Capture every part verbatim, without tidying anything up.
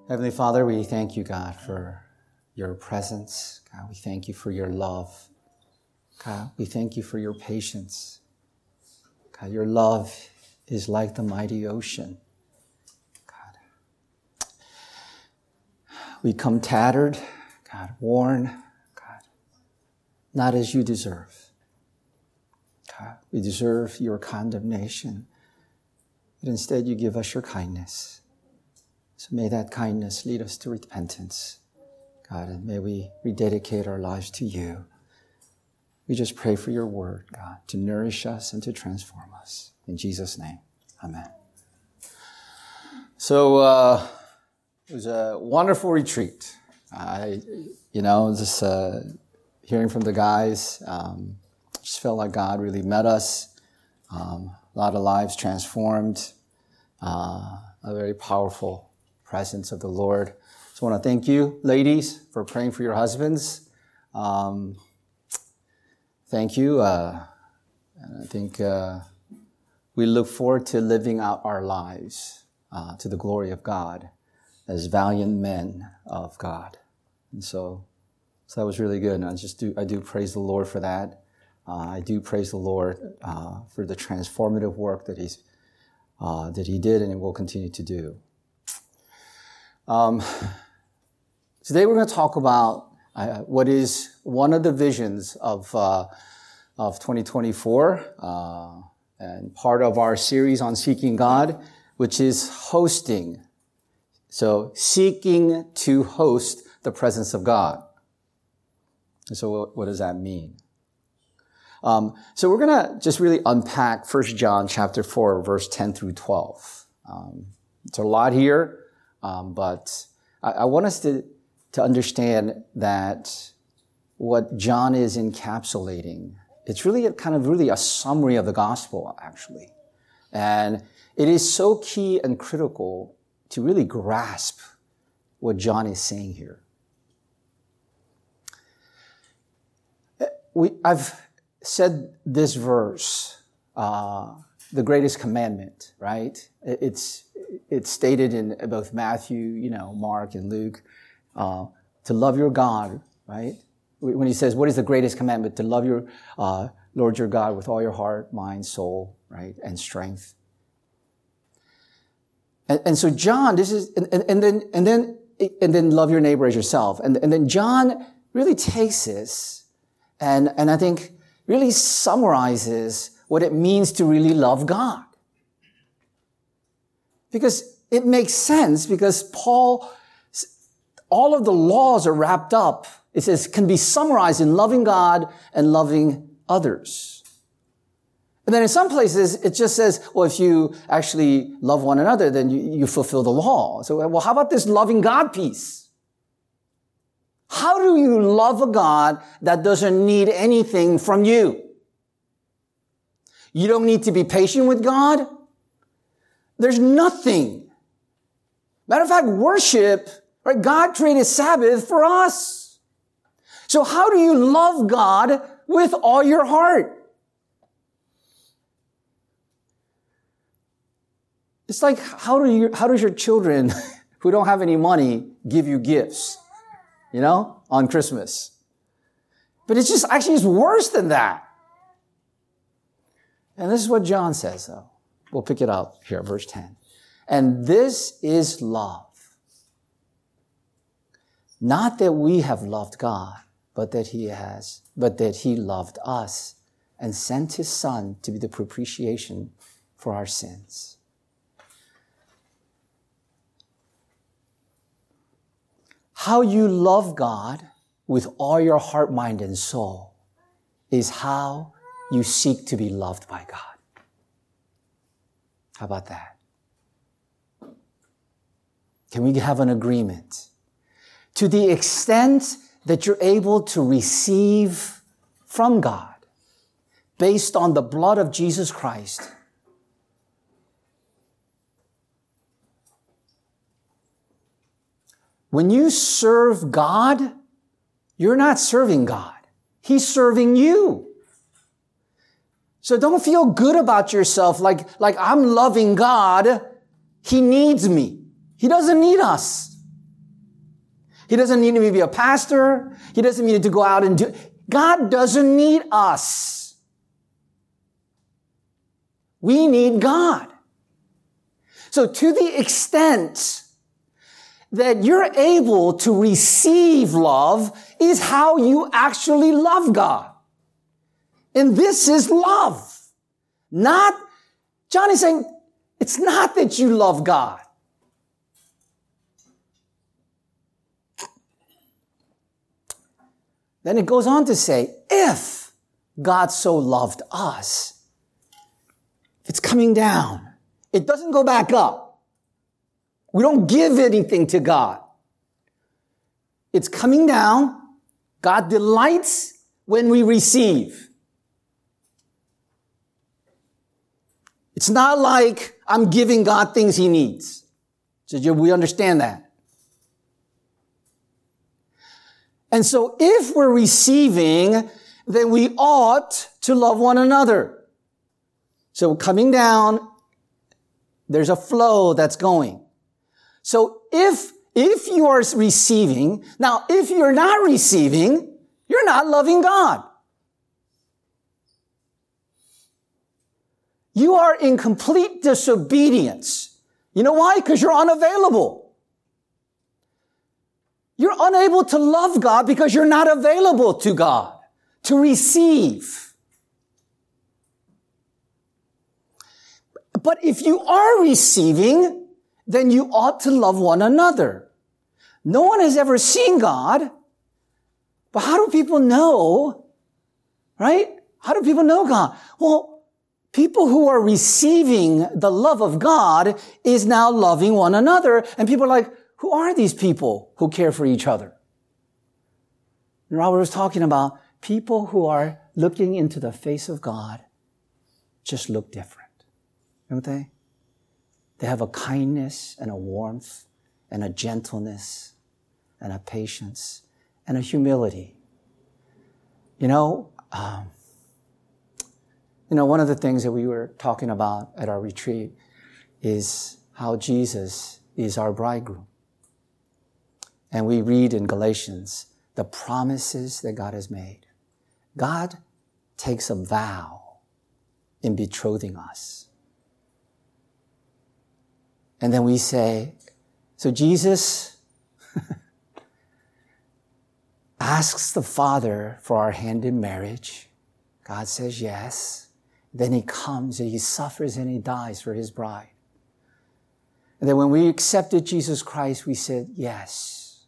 Heavenly Father, we thank you, God, for your presence. God, we thank you for your love. God, we thank you for your patience. God, your love is like the mighty ocean. God, we come tattered, God, worn, God, not as you deserve. God, we deserve your condemnation, but instead you give us your kindness. So may that kindness lead us to repentance, God, and may we rededicate our lives to you. We just pray for your word, God, to nourish us and to transform us. In Jesus' name, amen. So uh, it was a wonderful retreat. I, you know, just uh, hearing from the guys, um, just felt like God really met us. Um, a lot of lives transformed. Uh, a very powerful presence of the Lord. So I want to thank you, ladies, for praying for your husbands. Um, thank you. Uh, and I think uh, we look forward to living out our lives uh, to the glory of God as valiant men of God. And so, so that was really good. And I just do, I do praise the Lord for that. Uh, I do praise the Lord uh, for the transformative work that He's uh, that He did and will continue to do. Um, today we're going to talk about uh, what is one of the visions of uh, of twenty twenty-four uh, and part of our series on seeking God, which is hosting. So seeking to host the presence of God. And so what, what does that mean? Um, so we're going to just really unpack First John chapter four, verse ten through twelve. Um, it's a lot here. Um, but I, I want us to, to understand that what John is encapsulating, it's really a kind of really a summary of the gospel, actually. And it is so key and critical to really grasp what John is saying here. We, I've said this verse, uh, the greatest commandment, right? It's, it's stated in both Matthew, you know, Mark and Luke, uh, to love your God, right? When he says, what is the greatest commandment? To love your, uh, Lord your God with all your heart, mind, soul, right? And strength. And, and so John, this is, and, and, and then, and then, and then love your neighbor as yourself. And, and then John really takes this and, and I think really summarizes what it means to really love God. Because it makes sense because Paul, all of the laws are wrapped up. It says, can be summarized in loving God and loving others. And then in some places, it just says, well, if you actually love one another, then you, you fulfill the law. So, well, how about this loving God piece? How do you love a God that doesn't need anything from you? You don't need to be patient with God. There's nothing. Matter of fact, worship, right? God created Sabbath for us. So how do you love God with all your heart? It's like, how do you, how does your children who don't have any money give you gifts, you know, on Christmas? But it's just, actually it's worse than that. And this is what John says, though. We'll pick it up here, verse ten. And this is love. Not that we have loved God, but that He has, but that He loved us and sent His Son to be the propitiation for our sins. How you love God with all your heart, mind, and soul is how you seek to be loved by God. How about that? Can we have an agreement? To the extent that you're able to receive from God, based on the blood of Jesus Christ, when you serve God, you're not serving God. He's serving you. So don't feel good about yourself like, like I'm loving God. He needs me. He doesn't need us. He doesn't need me to be a pastor. He doesn't need to go out and do. God doesn't need us. We need God. So to the extent that you're able to receive love is how you actually love God. And this is love. Not, John is saying, it's not that you love God. Then it goes on to say, if God so loved us, it's coming down. It doesn't go back up. We don't give anything to God. It's coming down. God delights when we receive. It's not like I'm giving God things he needs. So we understand that. And so if we're receiving, then we ought to love one another. So coming down, there's a flow that's going. So if, if you are receiving, now if you're not receiving, you're not loving God. You are in complete disobedience. You know why? Because you're unavailable. You're unable to love God because you're not available to God to receive. But if you are receiving, then you ought to love one another. No one has ever seen God, but how do people know, right? How do people know God? Well, people who are receiving the love of God is now loving one another. And people are like, who are these people who care for each other? And Robert was talking about people who are looking into the face of God just look different. Don't they? They have a kindness and a warmth and a gentleness and a patience and a humility. You know, um, you know, one of the things that we were talking about at our retreat is how Jesus is our bridegroom. And we read in Galatians the promises that God has made. God takes a vow in betrothing us. And then we say, so Jesus asks the Father for our hand in marriage. God says yes. Then he comes and he suffers and he dies for his bride. And then when we accepted Jesus Christ, we said yes.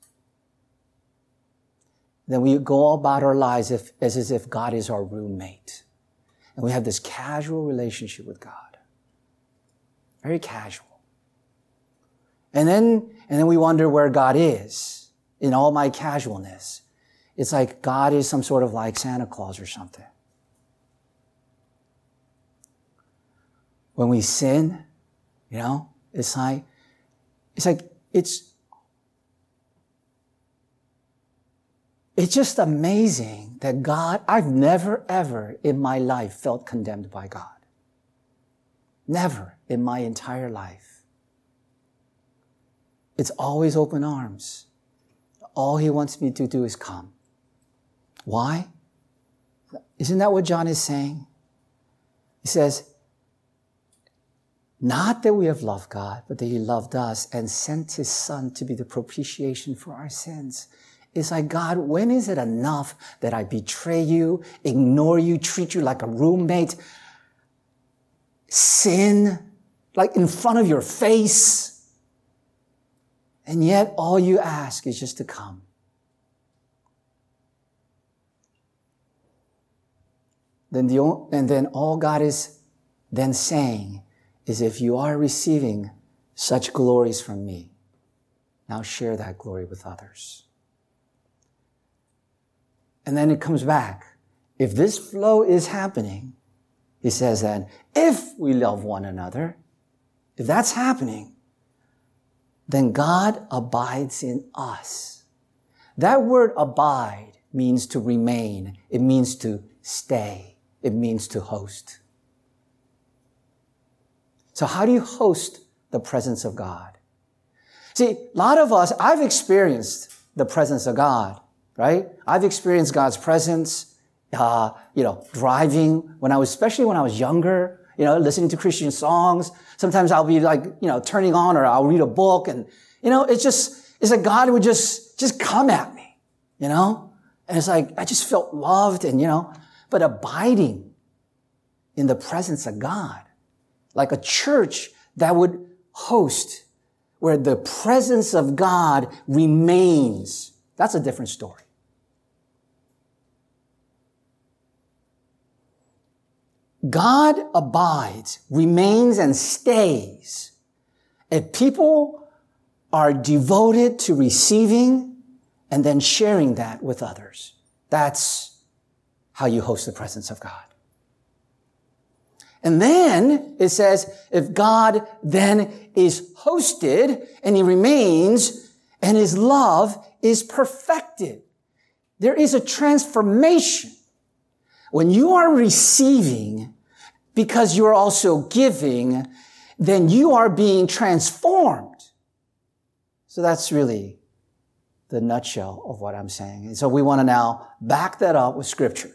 Then we go about our lives if, as, as if God is our roommate. And we have this casual relationship with God. Very casual. And then, and then we wonder where God is in all my casualness. It's like God is some sort of like Santa Claus or something. When we sin, you know, it's like, it's like, it's, it's just amazing that God, I've never ever in my life felt condemned by God. Never in my entire life. It's always open arms. All he wants me to do is come. Why? Isn't that what John is saying? He says, not that we have loved God, but that he loved us and sent his son to be the propitiation for our sins. It's like, God, when is it enough that I betray you, ignore you, treat you like a roommate, sin, like in front of your face? And yet all you ask is just to come. Then the, and then all God is then saying is, if you are receiving such glories from me, now share that glory with others. And then it comes back. If this flow is happening, he says that if we love one another, if that's happening, then God abides in us. That word abide means to remain. It means to stay. It means to host. So how do you host the presence of God? See, a lot of us, I've experienced the presence of God, right? I've experienced God's presence, uh, you know, driving when I was, especially when I was younger, you know, listening to Christian songs. Sometimes I'll be like, you know, turning on or I'll read a book and, you know, it's just, it's like God would just, just come at me, you know? And it's like, I just felt loved and, you know, but abiding in the presence of God, like a church that would host where the presence of God remains. That's a different story. God abides, remains, and stays if people are devoted to receiving and then sharing that with others. That's how you host the presence of God. And then it says, if God then is hosted and he remains and his love is perfected, there is a transformation. When you are receiving because you are also giving, then you are being transformed. So that's really the nutshell of what I'm saying. And so we want to now back that up with Scripture.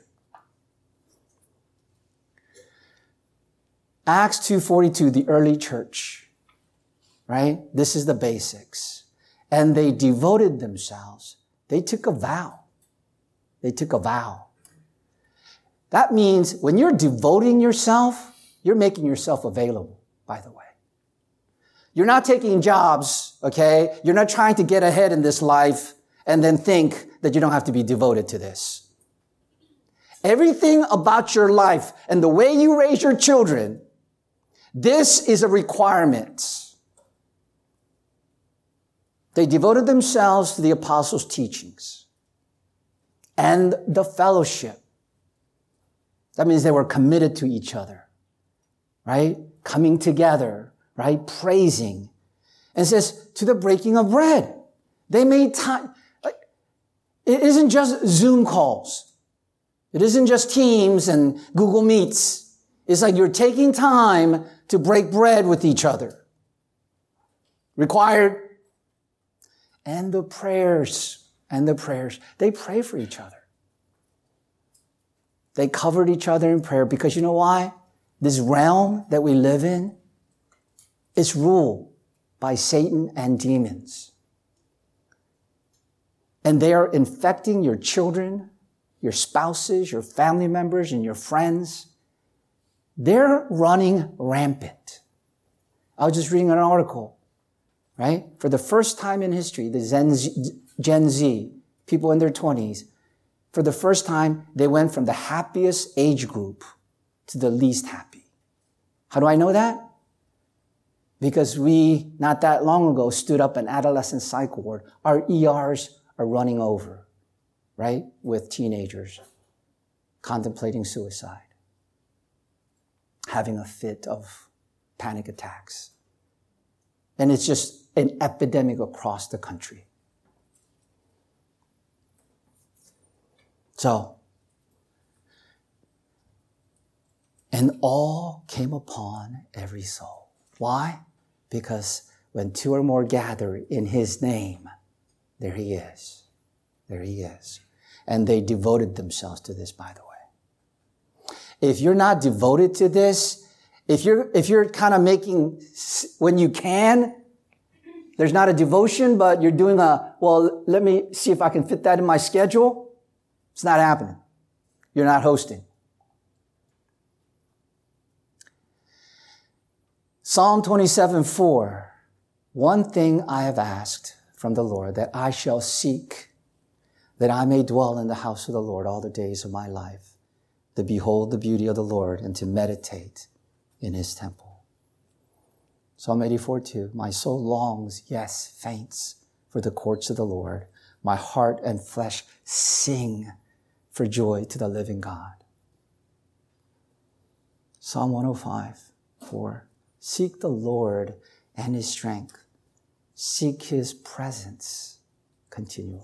Acts two forty-two, the early church, right? This is the basics. And they devoted themselves. They took a vow. They took a vow. That means when you're devoting yourself, you're making yourself available, by the way. You're not taking jobs, okay? You're not trying to get ahead in this life and then think that you don't have to be devoted to this. Everything about your life and the way you raise your children, this is a requirement. They devoted themselves to the apostles' teachings and the fellowship. That means they were committed to each other, right? Coming together, right? Praising. And it says, to the breaking of bread. They made time. Like, it isn't just Zoom calls. It isn't just Teams and Google Meets. It's like you're taking time to break bread with each other. Required. And the prayers, and the prayers. They pray for each other. They covered each other in prayer because you know why? This realm that we live in is ruled by Satan and demons. And they are infecting your children, your spouses, your family members, and your friends. They're running rampant. I was just reading an article, right? For the first time in history, the Gen Z, Gen Z, people in their twenties, for the first time, they went from the happiest age group to the least happy. How do I know that? Because we, not that long ago, stood up an adolescent psych ward. Our E Rs are running over, right? With teenagers contemplating suicide, having a fit of panic attacks. And it's just an epidemic across the country. So, and all came upon every soul. Why? Because when two or more gather in his name, there he is. There he is. And they devoted themselves to this, by the way. If you're not devoted to this, if you're, if you're kind of making, when you can, there's not a devotion, but you're doing a, well, let me see if I can fit that in my schedule. It's not happening. You're not hosting. Psalm twenty-seven four. One thing I have asked from the Lord, that I shall seek, that I may dwell in the house of the Lord all the days of my life, to behold the beauty of the Lord and to meditate in his temple. Psalm eighty-four two. My soul longs, yes, faints for the courts of the Lord. My heart and flesh sing for joy to the living God. Psalm one oh five four. Seek the Lord and his strength. Seek his presence continually.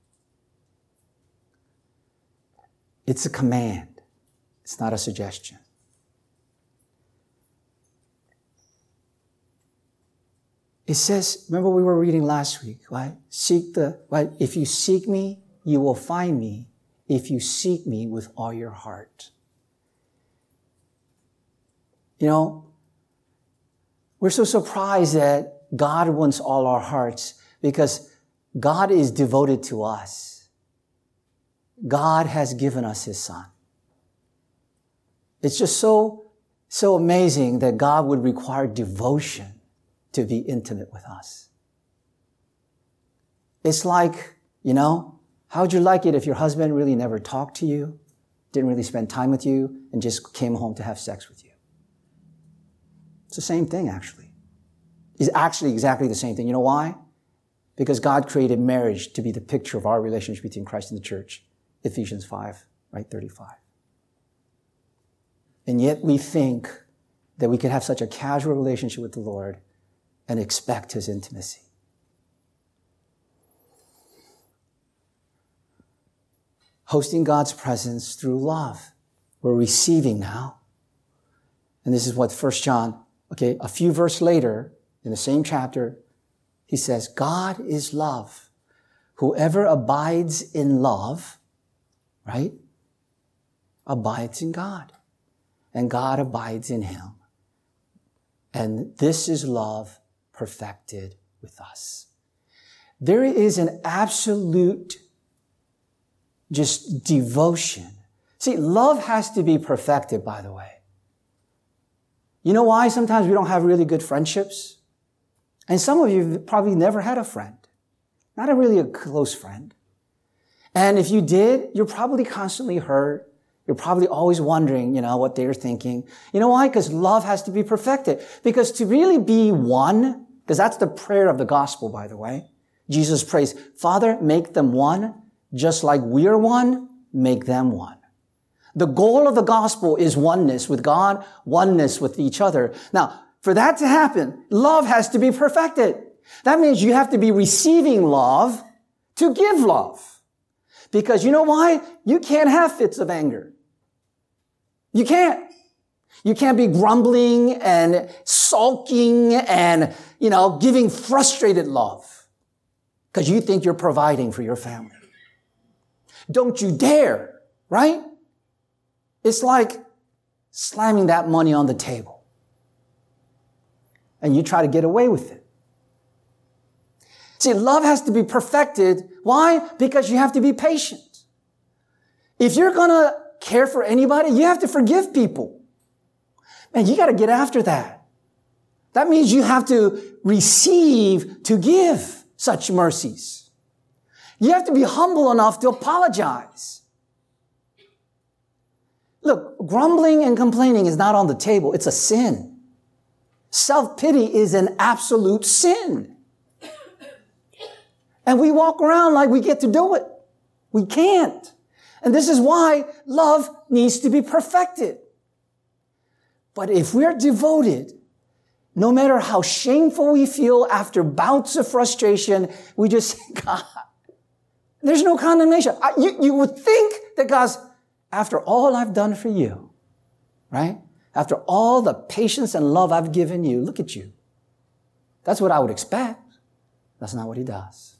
It's a command. It's not a suggestion. It says, remember we were reading last week, right? Seek the, right? If you seek me, you will find me if you seek me with all your heart. You know, we're so surprised that God wants all our hearts because God is devoted to us. God has given us his son. It's just so, so amazing that God would require devotion to be intimate with us. It's like, you know, how would you like it if your husband really never talked to you, didn't really spend time with you, and just came home to have sex with you? It's the same thing, actually. It's actually exactly the same thing. You know why? Because God created marriage to be the picture of our relationship between Christ and the church. Ephesians five, right, thirty-five. And yet we think that we could have such a casual relationship with the Lord and expect his intimacy. Hosting God's presence through love. We're receiving now. And this is what First John, okay, a few verses later, in the same chapter, he says, God is love. Whoever abides in love, right, abides in God. And God abides in him. And this is love perfected with us. There is an absolute just devotion. See, love has to be perfected, by the way. You know why sometimes we don't have really good friendships? And some of you probably never had a friend. Not a really a close friend. And if you did, you're probably constantly hurt. You're probably always wondering, you know, what they're thinking. You know why? Because love has to be perfected. Because to really be one, because that's the prayer of the gospel, by the way. Jesus prays, Father, make them one, just like we're one, make them one. The goal of the gospel is oneness with God, oneness with each other. Now, for that to happen, love has to be perfected. That means you have to be receiving love to give love. Because you know why? You can't have fits of anger. You can't. You can't be grumbling and sulking and, you know, giving frustrated love because you think you're providing for your family. Don't you dare, right? It's like slamming that money on the table. And you try to get away with it. See, love has to be perfected. Why? Because you have to be patient. If you're going to care for anybody, you have to forgive people. Man, you got to get after that. That means you have to receive to give such mercies. You have to be humble enough to apologize. Look, grumbling and complaining is not on the table. It's a sin. Self-pity is an absolute sin. And we walk around like we get to do it. We can't. And this is why love needs to be perfected. But if we're devoted, no matter how shameful we feel after bouts of frustration, we just say, God, there's no condemnation. I, you, you would think that God's, after all I've done for you, right? After all the patience and love I've given you, look at you. That's what I would expect. That's not what he does.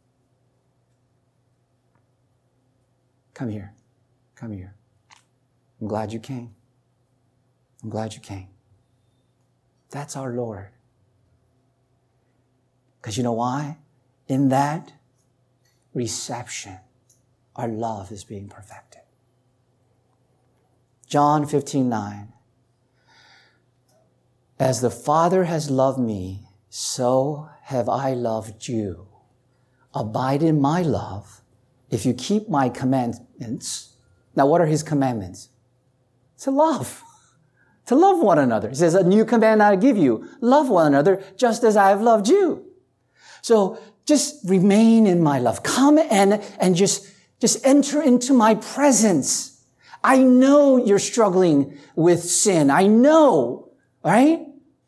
Come here. Come here. I'm glad you came. I'm glad you came. That's our Lord. Because you know why? In that reception, our love is being perfected. John fifteen nine. As the Father has loved me, so have I loved you. Abide in my love. If you keep my commandments. Now, what are his commandments? To love. To love one another. He says, a new command I give you. Love one another just as I have loved you. So just remain in my love. Come and, and just, just enter into my presence. I know you're struggling with sin. I know, right?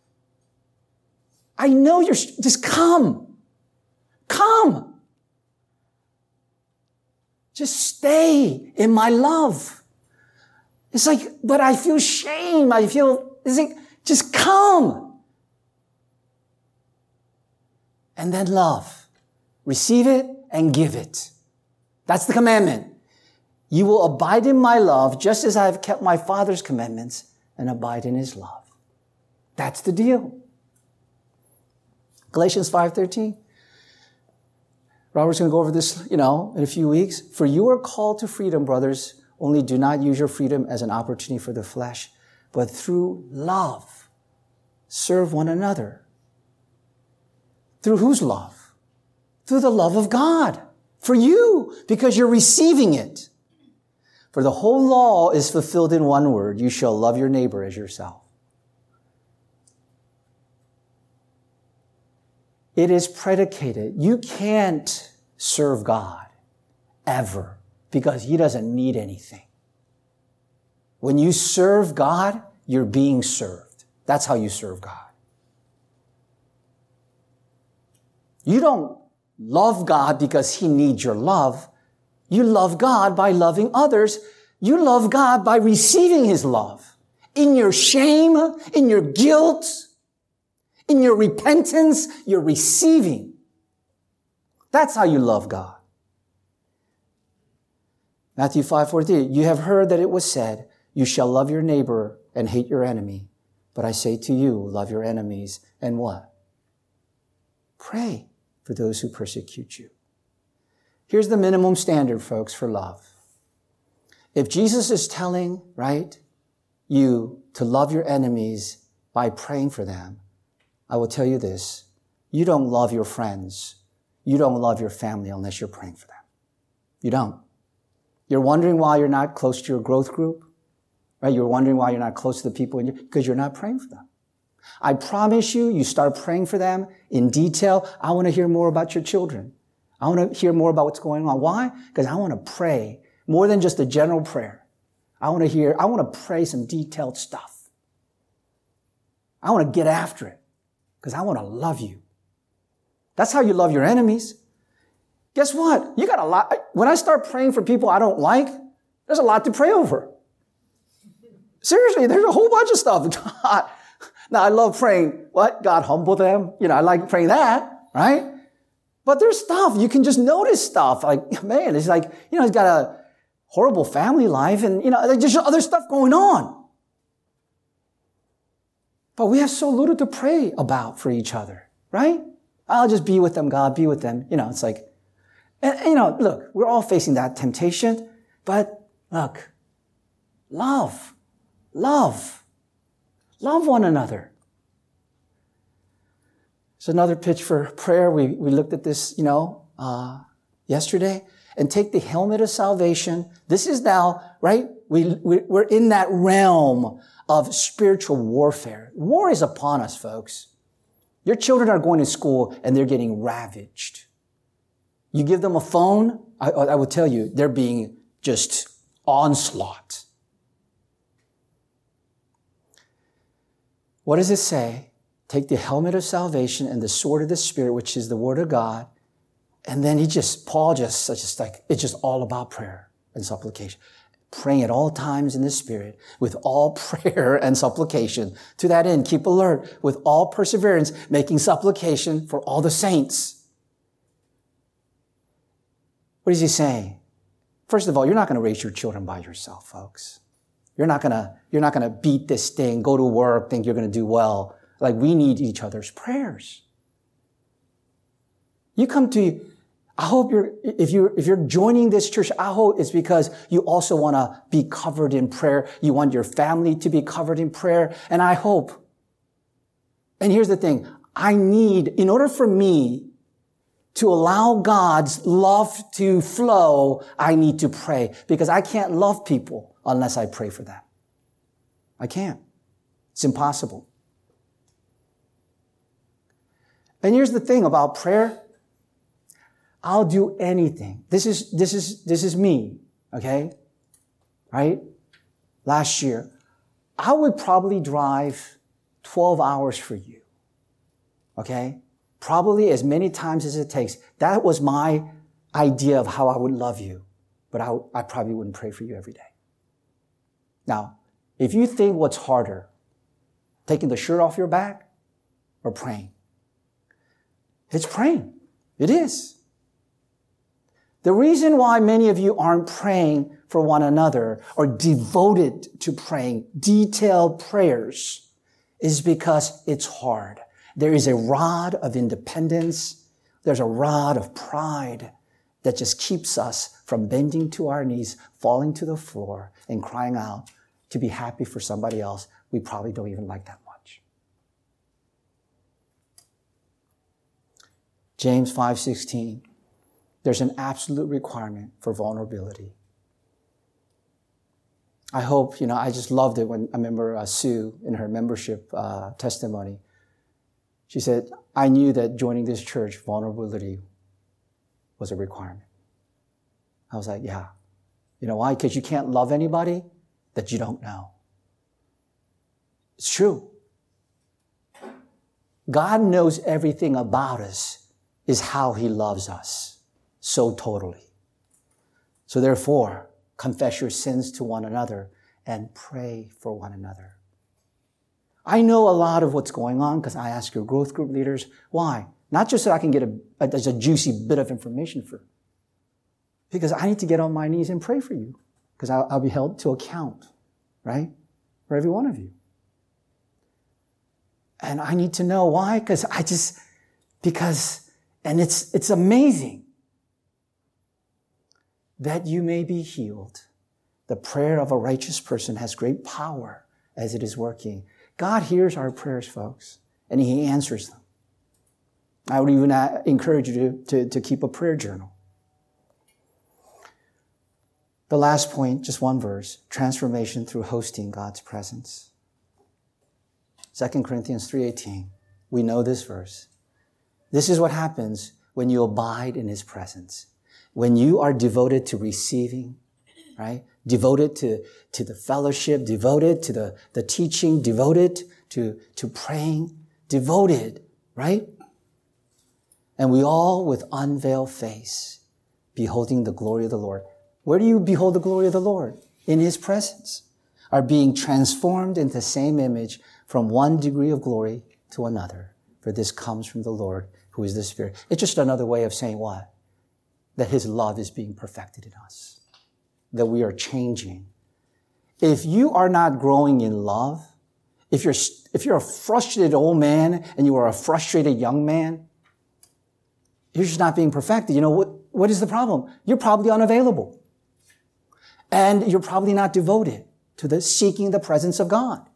I know you're, just come. Come. Just stay in my love. It's like, but I feel shame. I feel, it's like, just come. and then love. Receive it and give it. That's the commandment. You will abide in my love just as I have kept my Father's commandments and abide in his love. That's the deal. Galatians five thirteen. Robert's going to go over this, you know, in a few weeks. For you are called to freedom, brothers. Only do not use your freedom as an opportunity for the flesh, but through love, serve one another. Through whose love? Through the love of God. For you, because you're receiving it. For the whole law is fulfilled in one word. You shall love your neighbor as yourself. It is predicated. You can't serve God ever because he doesn't need anything. When you serve God, you're being served. That's how you serve God. You don't love God because he needs your love. You love God by loving others. You love God by receiving his love. In your shame, in your guilt, in your repentance, you're receiving. That's how you love God. Matthew five forty-three, you have heard that it was said, you shall love your neighbor and hate your enemy. But I say to you, love your enemies and what? Pray for those who persecute you. Here's the minimum standard, folks, for love. If Jesus is telling, right, you to love your enemies by praying for them, I will tell you this, you don't love your friends. You don't love your family unless you're praying for them. You don't. You're wondering why you're not close to your growth group, right? You're wondering why you're not close to the people in your, because you're not praying for them. I promise you, you start praying for them in detail. I want to hear more about your children. I want to hear more about what's going on. Why? Because I want to pray more than just a general prayer. I want to hear, I want to pray some detailed stuff. I want to get after it because I want to love you. That's how you love your enemies. Guess what? You got a lot. When I start praying for people I don't like, there's a lot to pray over. Seriously, there's a whole bunch of stuff. Now, I love praying, what? God humble them. You know, I like praying that, right? But there's stuff. You can just notice stuff. Like, man, it's like, you know, he's got a horrible family life and, you know, there's just other stuff going on. But we have so little to pray about for each other, right? I'll just be with them, God, be with them. You know, it's like, and, you know, look, we're all facing that temptation, but look, love, love, love one another. It's another pitch for prayer. We, we looked at this, you know, uh, yesterday. And take the helmet of salvation. This is now, right? We, we, we're in that realm of spiritual warfare. War is upon us, folks. Your children are going to school and they're getting ravaged. You give them a phone, I, I will tell you, they're being just onslaught. What does it say? Take the helmet of salvation and the sword of the Spirit, which is the Word of God. And then he just, Paul just, just like, it's just all about prayer and supplication. Praying at all times in the Spirit with all prayer and supplication. To that end, keep alert with all perseverance, making supplication for all the saints. What is he saying? First of all, you're not going to raise your children by yourself, folks. You're not going to, you're not going to beat this thing, go to work, think you're going to do well. Like, we need each other's prayers. You come to, I hope you're, if you're, if you're joining this church, I hope it's because you also want to be covered in prayer. You want your family to be covered in prayer. And I hope, and here's the thing, I need, in order for me to allow God's love to flow, I need to pray because I can't love people unless I pray for them. I can't. It's impossible. And here's the thing about prayer. I'll do anything. This is, this is, this is me. Okay? Right? Last year, I would probably drive twelve hours for you. Okay? Probably as many times as it takes. That was my idea of how I would love you. But I, I probably wouldn't pray for you every day. Now, if you think what's harder, taking the shirt off your back or praying, It's praying. It is. The reason why many of you aren't praying for one another or devoted to praying detailed prayers is because it's hard. There is a rod of independence. There's a rod of pride that just keeps us from bending to our knees, falling to the floor, and crying out to be happy for somebody else we probably don't even like that much. James five sixteen. There's an absolute requirement for vulnerability. I hope, you know, I just loved it when I remember uh, Sue in her membership uh, testimony. She said, I knew that joining this church, vulnerability was a requirement. I was like, yeah. You know why? Because you can't love anybody that you don't know. It's true. God knows everything about us is how he loves us so totally. So therefore, confess your sins to one another and pray for one another. I know a lot of what's going on because I ask your growth group leaders, why? Not just so I can get a, a, a juicy bit of information for, because I need to get on my knees and pray for you because I'll, I'll be held to account, right? For every one of you. And I need to know why, because I just, because, and it's, it's amazing that you may be healed. The prayer of a righteous person has great power as it is working. God hears our prayers, folks, and he answers them. I would even encourage you to, to, to keep a prayer journal. The last point, just one verse, transformation through hosting God's presence. Second Corinthians three eighteen. We know this verse. This is what happens when you abide in his presence. When you are devoted to receiving, right? Devoted to, to the fellowship, devoted to the, the teaching, devoted to, to praying, devoted, right? And we all with unveiled face, beholding the glory of the Lord. Where do you behold the glory of the Lord? In his presence. Are being transformed into the same image from one degree of glory to another. For this comes from the Lord, who is the Spirit. It's just another way of saying what? That his love is being perfected in us. That we are changing. If you are not growing in love, if you're, if you're a frustrated old man and you are a frustrated young man, you're just not being perfected. You know, what, what is the problem? You're probably unavailable. And you're probably not devoted to the seeking the presence of God.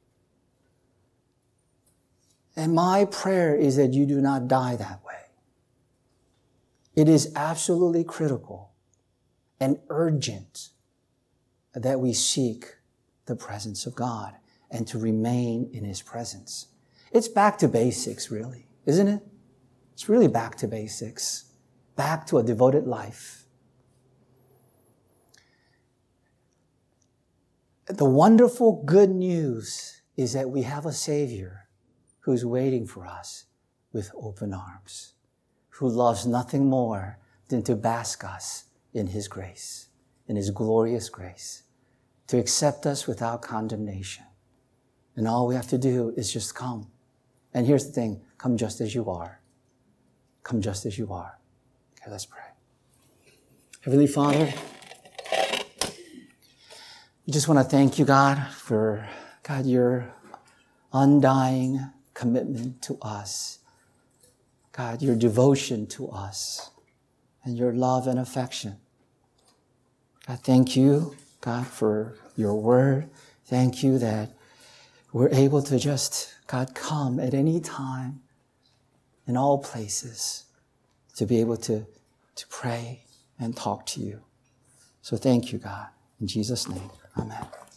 And my prayer is that you do not die that way. It is absolutely critical and urgent that we seek the presence of God and to remain in his presence. It's back to basics, really, isn't it? It's really back to basics, back to a devoted life. The wonderful good news is that we have a Savior who's waiting for us with open arms, who loves nothing more than to bask us in his grace, in his glorious grace, to accept us without condemnation. And all we have to do is just come. And here's the thing, come just as you are. Come just as you are. Okay, let's pray. Heavenly Father, we just want to thank you, God, for, God, your undying commitment to us. God, your devotion to us and your love and affection. God, thank you, God, for your word. Thank you that we're able to just, God, come at any time in all places to be able to, to pray and talk to you. So thank you, God. In Jesus' name, amen.